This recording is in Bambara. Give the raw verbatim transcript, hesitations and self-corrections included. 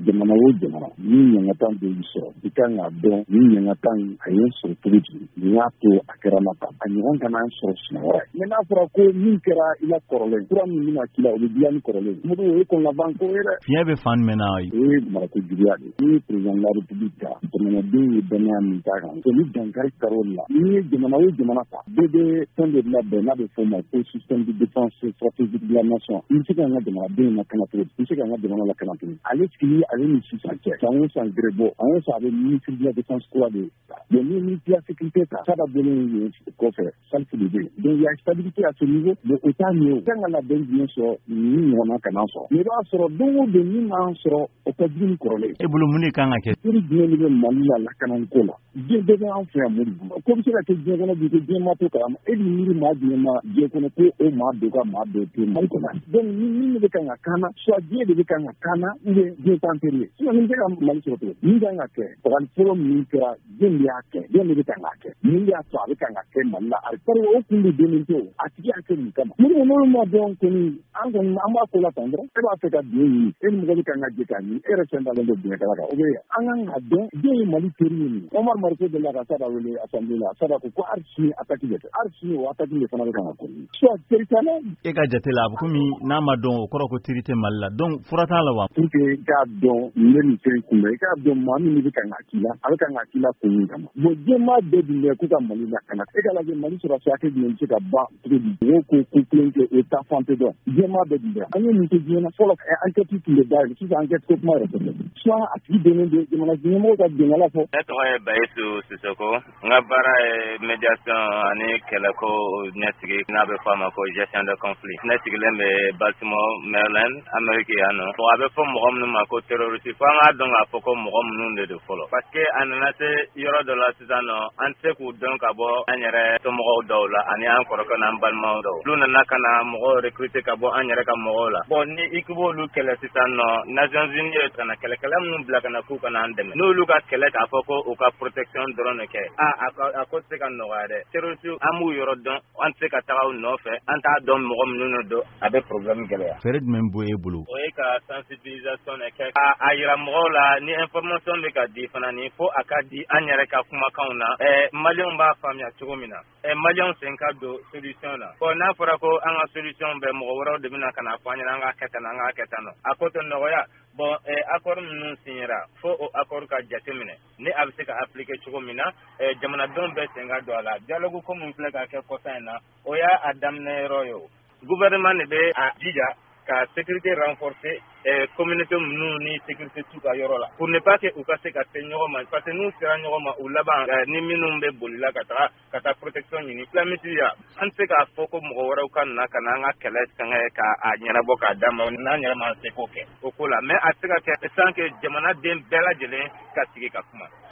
jamana o jamana ni ɲangatan bɛ y'i sɔrɔ i kan k'a dɔn ni ɲangatan a ye sɔrɔ cogo di nin y'a to a kɛra na tan a ɲɔgɔn kana sɔrɔ siɲɛ wɛrɛ mais n'a fɔra ko min kɛra i la kɔrɔlen kura min bɛna k'i la o bɛ diya ni kɔrɔlen Modibo o ye kɔnlaban ko ye dɛ fiɲɛ bɛ fan jumɛn na o ye marako juguya de ni ye président de la république ta jamanaden ye dɔnniya min t'a kan ni dankari kɛra o la ni ye jamana o jamana ta bɛɛ bɛ fɛn de labɛn n'a bɛ fɔ o ma ko système de défense stratégique de la nation i bɛ se ka an ka jamanaden lakana cogo di i bɛ se ka an ka jamana lakana cogo di ale sigi ale ni sisan cɛ san o san grève an ye san a bɛ ministre de la défense kura de ta mais ni ministre de la sécurité ta ça da bɔlen ye kɔfɛ salfi de bɛ yen donc il y a stabilité à ce niveau mais o t'a ɲɛ o kan ka labɛn jumɛn sɔrɔ ni ɲɔgɔnna kana sɔrɔ mais i b'a sɔrɔ don o don min b'an sɔrɔ o ka jugu ni kɔrɔlen e bolo mun de kan ka kɛ seri jumɛn de bɛ Mali la lakanako la diɲɛ bɛɛ bɛ an fɛ yan Modibo ko bɛ se ka kɛ diɲɛ kɔnɔ bi ko diɲɛ ma to kalama e ni miiri maa jumɛn ma diɲɛ kɔnɔ ko o maa dɔ ka maa dɔ to Mali kɔnɔ donc ni min de bɛ kan ka kaana soit diɲɛ de bɛ kan ka kaana ou bien diɲɛ t'an teri ye sinon nin bɛ ka Mali sɔrɔ cogo min kan ka kɛ fagali fɔlɔ min kɛra diɲɛ de y'a kɛ diɲɛ de bɛ kan ka kɛ min y'a to a bɛ kan ka kɛ Mali la ari parce que o kun de donnen to a tigi y'a kɛ mun kama Modibo n'olu ma dɔn kɔni an kɔni an b'a ko la tan dɔrɔn e b'a fɛ ka biɲɛ ɲini e ni mɔgɔ bɛ kan ka jɛ k'a ɲini e yɛrɛ fɛn dalen don biɲɛ kala kan o bɛ an kan ka dɔn diɲɛ ye Mali teri ye nin Omar Marko de la ka Sada wele assemblée la Sada ko ko hali sini attaque bɛ kɛ hali sini o attaque de fana bɛ kan ka kɔni soit teri t'a la e ka jate la a bɛ komi n'a ma dɔn o kɔrɔ ko teri tɛ Mali la donc fura t'a la wa pour que i k'a dɔn nin bɛ nin fɛn kunbɛn i k'a dɔn maa min bɛ kan ka k'i la a bɛ kan ka k'i la kun min kama bon diɲɛmaa bɛɛ dun bɛ k'u ka Mali lakana e ka lajɛ Mali sɔrɔdasi hakɛ jumɛn bɛ se ka ban cogo di mɔgɔw ko ko kelen kɛ o ta fan tɛ dɔn diɲɛmaa bɛɛ dun bɛ an ye nin kɛ diɲɛ na fɔlɔ enquête tun bɛ dayɛlɛ sisan enquête ko kuma yɛrɛ tɛ soit a tigi donnen don jamana ɲɛmɔgɔw ka bɛnkala fɔ ne tɔgɔ ye Bayisu Sisoko n ka baara ye médiation ani kɛlɛko ɲɛsigi n'a bɛ fɔ a ma ko gestion de conflit ne sigilen bɛ Baltimore Maryland Amérique yan nɔ bon a bɛ fɔ mɔgɔ minnu ma ko terroriste fo an k'a dɔn k'a fɔ ko mɔgɔ minnu de don fɔlɔ parce que a nana se yɔrɔ dɔ la sisan nɔ an tɛ se k'u dɔn ka bɔ an yɛrɛ somɔgɔw dɔw la ani an kɔrɔkɛ n'an balimaw dɔw olu nana ka na mɔgɔw recruter ka bɔ an yɛrɛ ka mɔgɔw la bon ni i k'i b'olu kɛlɛ sisan nɔ Nations Unies ye ka na kɛlɛkɛla minnu bila ka na k'u ka na an dɛmɛ n'olu ka kɛlɛ k'a fɔ ko u ka protection dɔrɔn de kɛ a a ko tɛ se ka nɔgɔya dɛ terroriste an b'u yɔrɔ dɔn an tɛ se ka taga u nɔfɛ an t'a dɔn mɔgɔ minnu don a bɛ problème gɛlɛya fɛɛrɛ jumɛn b'o e bolo o ye ka sensibilisation de kɛ a a yira mɔgɔw la ni information bɛ ka di fana ni fo a ka di an yɛrɛ ka kumakanw na ɛɛ maliyɛnw b'a faamuya cogo min na ɛɛ maliyɛnw sen ka don solution na bon n'a fɔra ko an ka solution bɛ mɔgɔ wɛrɛw de bɛna ka na fɔ an ɲɛna an k'a kɛ tan an k'a kɛ tan nɔ a ko tɛ nɔgɔya bon ɛɛ accord minnu signera fo o accord ka jateminɛ ni a bɛ se ka appliquer cogo min na ɛɛ jamanadenw bɛɛ sen ka don a la dialogue ko min filɛ ka kɛ kɔsa in na o y'a a daminɛ yɔrɔ ye o gouvernement de bɛ a jija ka sécurité renforcer eh, communauté minnu ni sécurité t'u ka yɔrɔ la pour ne pas que u ka se ka se ɲɔgɔn ma parce que n'u sera ɲɔgɔn ma u laban eh, ni minnu bɛ bolila ka taga ka taa protection ɲini islamisiya an tɛ se k'a fɔ ko mɔgɔ wɛrɛw ka na ka na an ka kɛlɛ sɛngɛ ka a ɲɛnabɔ k'a d'a ma n'an yɛrɛ m'an se k'o kɛ o ko la mais a tɛ se ka kɛ sans que jamanaden bɛɛ lajɛlen ka sigi ka kuma